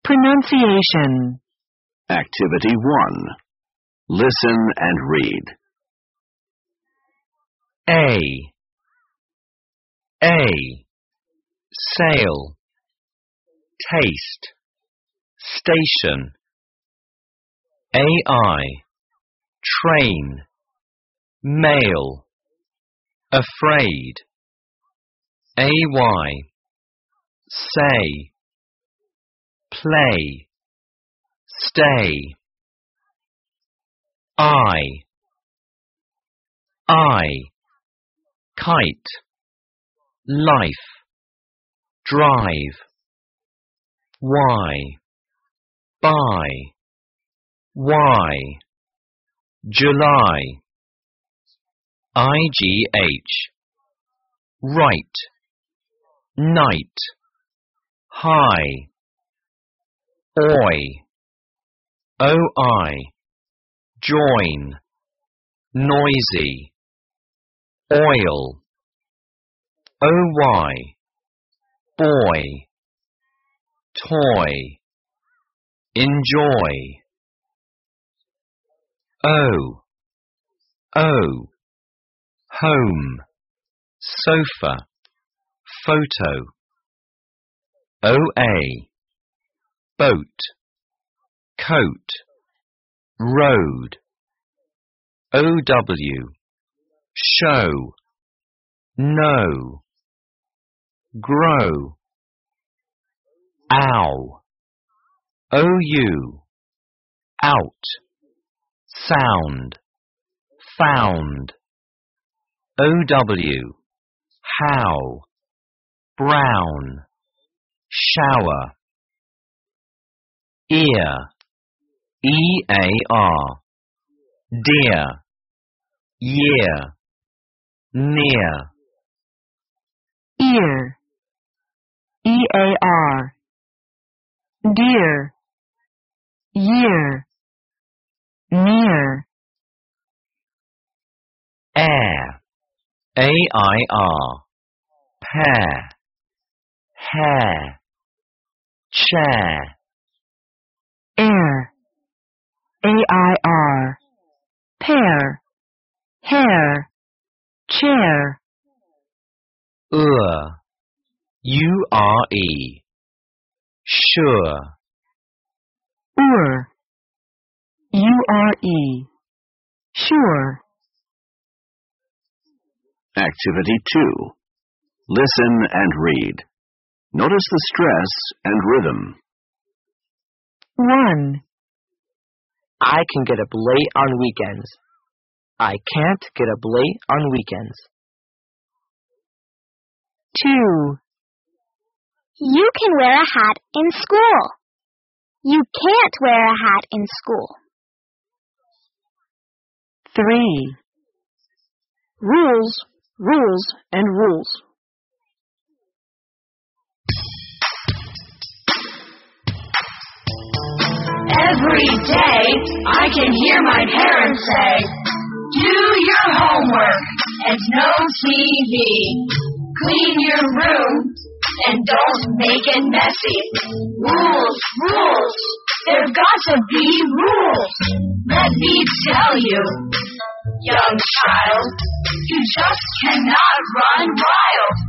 Pronunciation. Activity 1. Listen and read. A. Sail. Taste. Station. AI. Train. Mail. Afraid. AY. Say. Play. Stay. I. Kite. Life. Drive. Y. Buy. Y. July. IGH. Right. Night. High. Oi. OI. Join. Noisy. Oil. OY. Boy. Toy. Enjoy. O. Home. Sofa. Photo. OA. Boat. Coat. Road. OW. Show. No. Grow. Ow. OU. Out. Sound. Found. OW. How. Brown. Shower. Ear. EAR. Dear. Year. Near. Ear. EAR. Dear. Year. Near. Air. AIR. Pair. Hair. Chair. Air. AIR. Pair. Hair. Chair. URE. Sure. URE. Sure. Activity 2. Listen and read. Notice the stress and rhythm. 1. I can get up late on weekends. I can't get up late on weekends. 2. You can wear a hat in school. You can't wear a hat in school. 3. Rules, and rules. Every day I can hear my parents say, do your homework and no TV. Clean your room and don't make it messy. Rules. There've got to be rules. Let me tell you, young child, you just cannot run wild.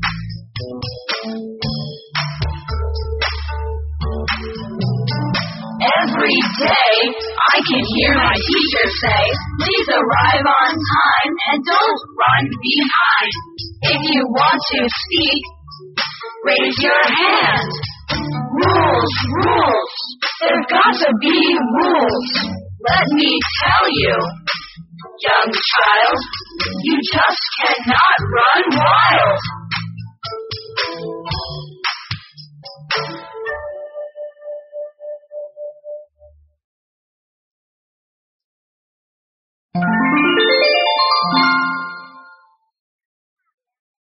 Every day I can hear my teacher say, please arrive on time and don't run behind. If you want to speak, raise your hand. Rules. There've got to be rules. Let me tell you, young child, you just cannot run wild.